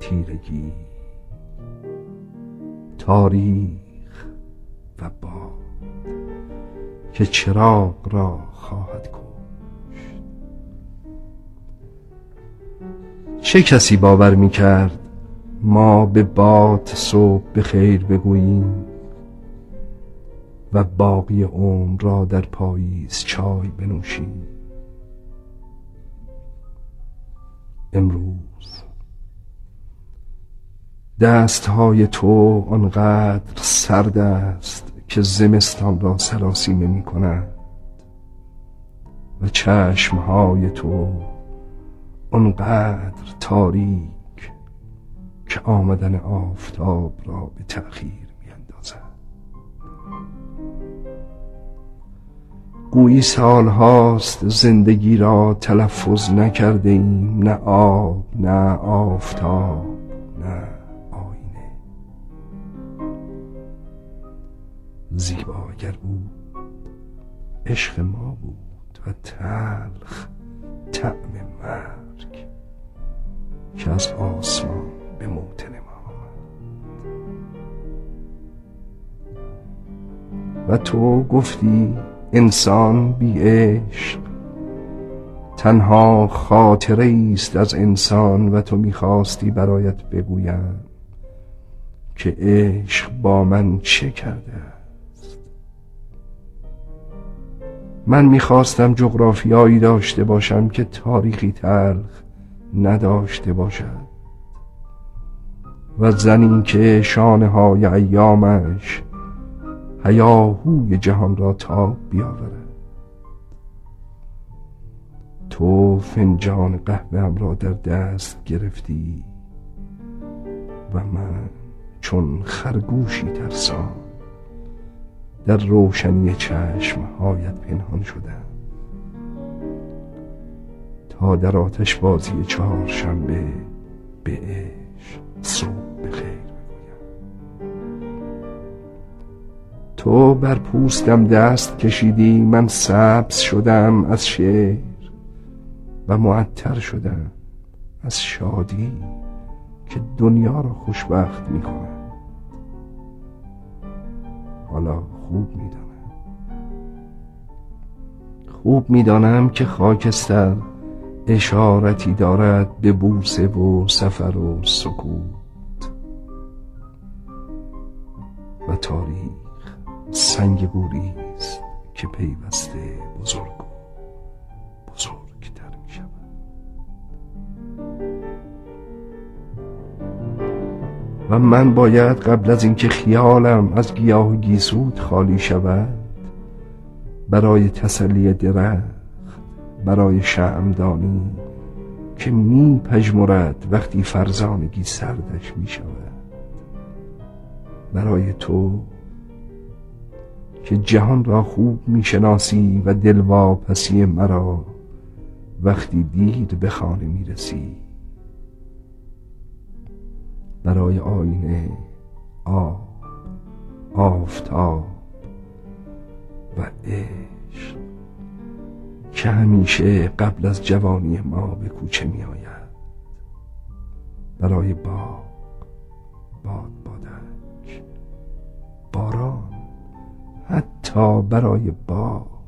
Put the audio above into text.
تیرگی، تاریخ و باد که چراغ را خواهد کشت. چه کسی باور می‌کرد ما به باد صبح به خیر بگوییم و باقی عمر را در پاییز چای بنوشیم؟ امروز دستهای تو آنقدر سرد است که زمستان را سراسیمه می کند و چشمهای تو آنقدر تاریک که آمدن آفتاب را به تأخیر می اندازد. گویی سالهاست زندگی را تلفظ نکرده ایم، نه آب، نه آفتاب، نه آینه. زیبا اگر بود عشق ما بود و تلخ طعم مرگ که از آسمان به موطن ما آمد. و تو گفتی انسان بی عشق تنها خاطره است از انسان و تو می‌خواستی برایت بگویم که عشق با من چه کرده است. من می‌خواستم جغرافیایی داشته باشم که تاریخی تلخ نداشته باشد و زنی که شانه‌های ایامش هیاهوی جهان را تاب بیاورد. تو فنجان قهوه‌ام را در دست گرفتی و من چون خرگوشی ترسان در روشنی چشمهایت پنهان شدم تا در آتش بازی چهارشنبه به عشق صبح بخیر بگویم. تو بر پوستم دست کشیدی، من سبز شدم از شعر و معطر شدم از شادی که دنیا را خوشبخت می کند. حالا خوب می دانم که خاکستر اشارتی دارد به بوسه و سفر و سکوت و تاریخ سنگ گوری است که پیوسته بزرگتر می شود. و من باید قبل از اینکه خیالم از گیاه گیسوت خالی شود برای تسلی درخت، برای شمعدانی که می پژمرد وقتی فرزانگی سردش می شود، برای تو که جهان را خوب می شناسی و دلواپسی مرا وقتی دیر به خانه می رسی، برای آینه، آب، آفتاب و عشق که همیشه قبل از جوانی ما به کوچه می آید، برای باغ، بادک، باران، حتی برای باغ